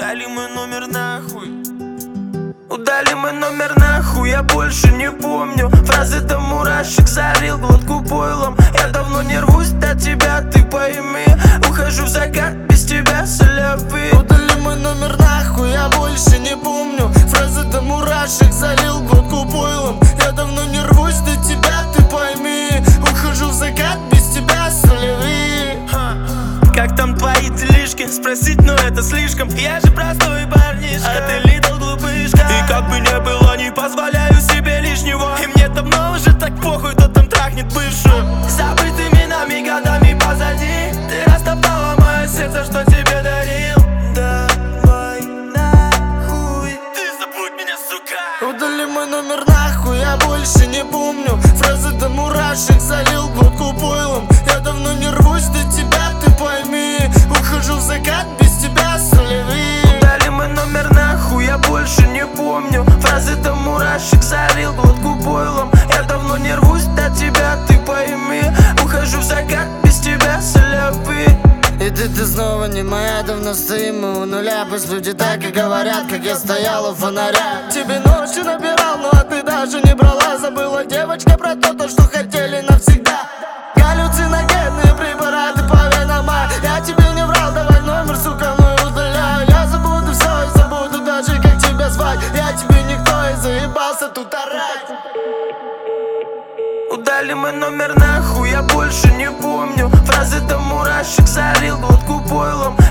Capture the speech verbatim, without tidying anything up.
Удали мой номер нахуй. Удали мой номер нахуй, я больше не помню фразы до мурашек, залил глотку пойлом. Я давно не рвусь до тебя, ты пойми. Ухожу в закат, без тебя солевые. Удали мой номер нахуй, я больше не помню фразы до мурашек, залил глотку пойлом. Я давно не рвусь до тебя, ты пойми. Ухожу в закат, без тебя солевые. Как там твои делишки? Спросить, но это слишком. Я же простой парнишка, а ты литл глупышка. И как бы не было, не позволяю себе лишнего. И мне давно уже так похуй, кто там трахнет бывшую. Забытыми нами годами позади. Ты растоптала мое сердце, что тебе дарил. Давай нахуй, ты забудь меня, сука. Удали мой номер нахуй, я больше не помню фразы до мурашек, залил глотку пойлом. Я давно не рвусь до тебя, ты пойми. Ухожу в закат, без тебя солевые. Удали мой номер нахуй, я больше не помню фразы до мурашек, залил глотку пойлом. Я давно не рвусь до тебя, ты пойми. Ухожу в закат, без тебя солевые. И ты, ты снова не моя, давно стоим мы у нуля. Пусть люди так и говорят, как я стоял у фонаря. Тебе ночью набирал, но ты даже не брала. Забыла, девочка, про то, то, что хотели навсегда. Галлюциногенные препараты по венам. Я тебе не врал, давай номер, сука, мой удаляю. Я забуду все и забуду даже, как тебя звать. Я тебе никто и заебался тут орать. Удали мой номер нахуй, я больше не помню фразы до мурашек, залил глотку пойлом.